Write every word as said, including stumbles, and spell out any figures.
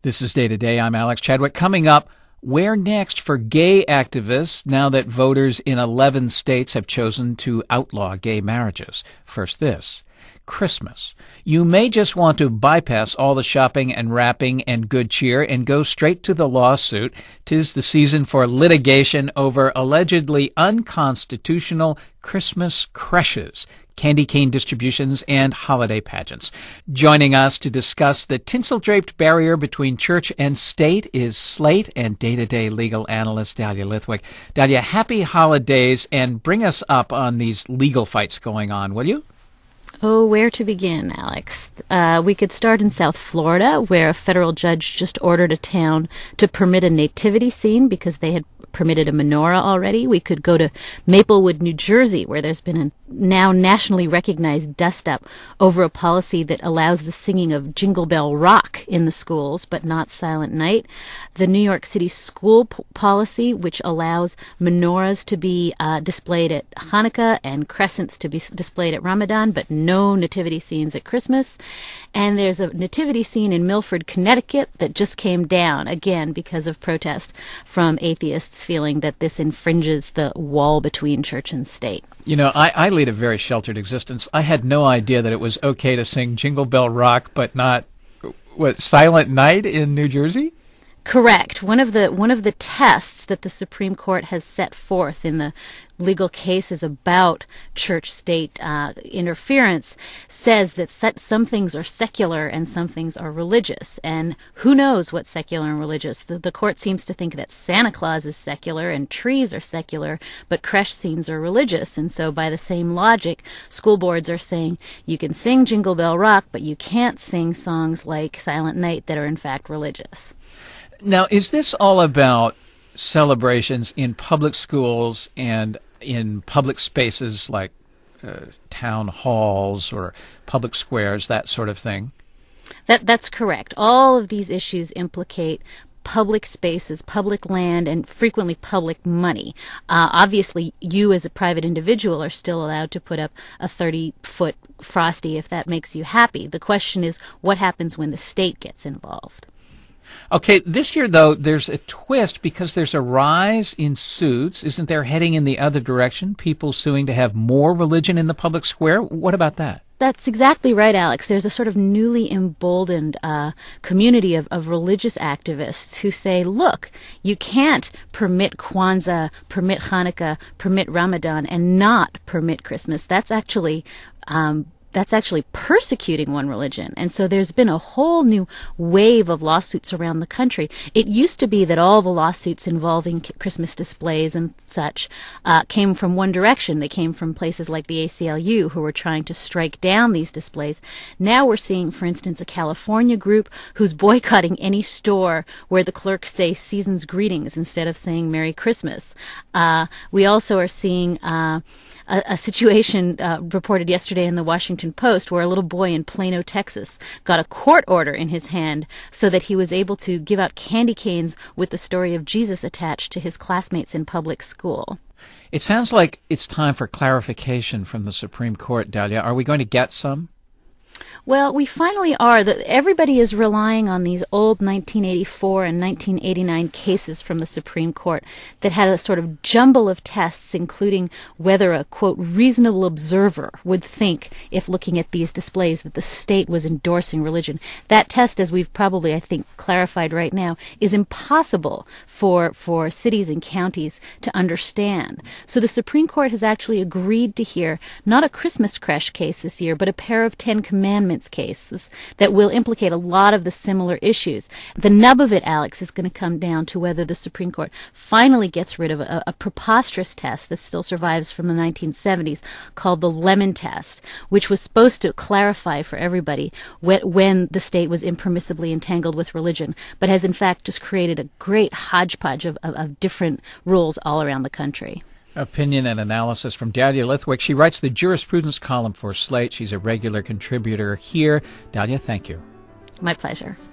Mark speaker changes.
Speaker 1: This is Day to Day. I'm Alex Chadwick. Coming up, where next for gay activists now that voters in eleven states have chosen to outlaw gay marriages? First this. Christmas. You may just want to bypass all the shopping and wrapping and good cheer and go straight to the lawsuit. 'Tis the season for litigation over allegedly unconstitutional Christmas creches, candy cane distributions, and holiday pageants. Joining us to discuss the tinsel-draped barrier between church and state is Slate and day-to-day legal analyst Dahlia Lithwick. Dahlia, happy holidays, and bring us up on these legal fights going on, will you?
Speaker 2: Oh, where to begin, Alex? Uh, we could start in South Florida, where a federal judge just ordered a town to permit a nativity scene because they had permitted a menorah already. We could go to Maplewood, New Jersey, where there's been a now nationally recognized dust-up over a policy that allows the singing of Jingle Bell Rock in the schools, but not Silent Night. The New York City school p- policy, which allows menorahs to be uh, displayed at Hanukkah and crescents to be s- displayed at Ramadan, but no nativity scenes at Christmas. And there's a nativity scene in Milford, Connecticut that just came down, again, because of protest from atheists feeling that this infringes the wall between church and state.
Speaker 1: You know, I, I lead a very sheltered existence. I had no idea that it was okay to sing Jingle Bell Rock, but not, what, Silent Night in New Jersey?
Speaker 2: Correct. One of the one of the tests that the Supreme Court has set forth in the legal cases about church-state uh, interference says that set, some things are secular and some things are religious. And who knows what's secular and religious? The, the court seems to think that Santa Claus is secular and trees are secular, but creche scenes are religious. And so by the same logic, school boards are saying you can sing Jingle Bell Rock, but you can't sing songs like Silent Night that are in fact religious.
Speaker 1: Now, is this all about celebrations in public schools and in public spaces like uh, town halls or public squares, that sort of thing?
Speaker 2: That That's correct. All of these issues implicate public spaces, public land, and frequently public money. Uh, obviously, you as a private individual are still allowed to put up a thirty-foot Frosty if that makes you happy. The question is, what happens when the state gets involved?
Speaker 1: Okay, this year, though, there's a twist because there's a rise in suits. Isn't there heading in the other direction? People suing to have more religion in the public square? What about that?
Speaker 2: That's exactly right, Alex. There's a sort of newly emboldened uh, community of, of religious activists who say, look, you can't permit Kwanzaa, permit Hanukkah, permit Ramadan, and not permit Christmas. That's actually... Um, That's actually persecuting one religion. And so there's been a whole new wave of lawsuits around the country. It used to be that all the lawsuits involving Christmas displays and such uh, came from one direction. They came from places like the A C L U who were trying to strike down these displays. Now we're seeing, for instance, a California group who's boycotting any store where the clerks say Season's Greetings instead of saying Merry Christmas. Uh, we also are seeing uh, a, a situation uh, reported yesterday in the Washington Post where a little boy in Plano, Texas got a court order in his hand so that he was able to give out candy canes with the story of Jesus attached to his classmates in public school.
Speaker 1: It sounds like it's time for clarification from the Supreme Court, Dahlia. Are we going to get some?
Speaker 2: Well, we finally are. The, everybody is relying on these old nineteen eighty-four and nineteen eighty-nine cases from the Supreme Court that had a sort of jumble of tests, including whether a, quote, reasonable observer would think, if looking at these displays, that the state was endorsing religion. That test, as we've probably, I think, clarified right now, is impossible for, for cities and counties to understand. So the Supreme Court has actually agreed to hear not a Christmas creche case this year, but a pair of Ten Commandments cases that will implicate a lot of the similar issues. The nub of it, Alex, is going to come down to whether the Supreme Court finally gets rid of a, a preposterous test that still survives from the nineteen seventies called the Lemon Test, which was supposed to clarify for everybody when, when the state was impermissibly entangled with religion, but has in fact just created a great hodgepodge of, of, of different rules all around the country.
Speaker 1: Opinion and analysis from Dahlia Lithwick. She writes the jurisprudence column for Slate. She's a regular contributor here. Dahlia, thank you.
Speaker 2: My pleasure.